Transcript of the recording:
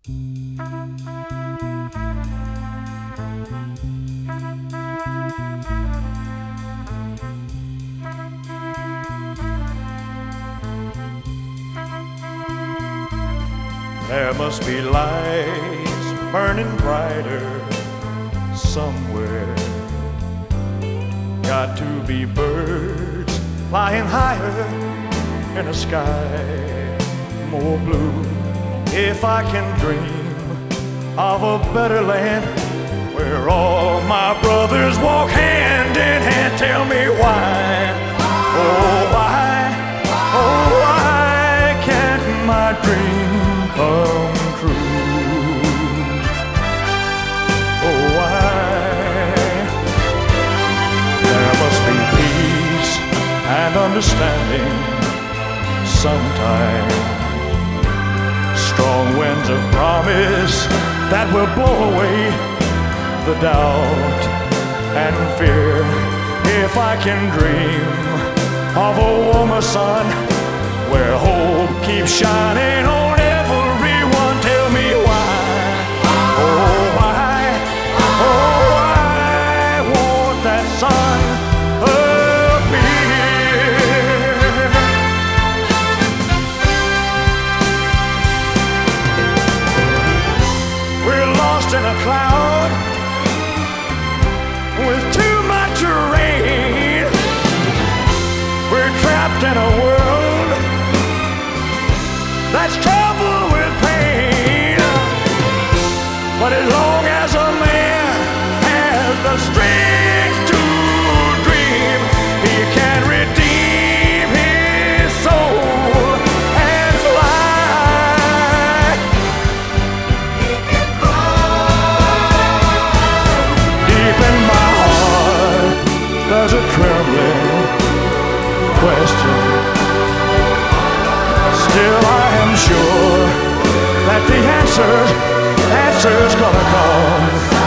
There must be lights burning brighter somewhere. Got to be birds flying higher in a sky more blue. If I can dream of a better land where all my brothers walk hand in hand, tell me why, oh why can't my dream come true? Oh why? There must be peace and understanding sometime. Strong winds of promise that will blow away the doubt and fear. If I can dream of a warmer sun where hope keeps shining on everyone, tell me why, oh why won't that sun in a cloud with too much rain? We're trapped in a world that's troubled with pain. But as long as a man has the strength to dream, he can redeem his soul and fly. Deep in my heart, there's a trembling question. Still I am sure that the answer's gonna come.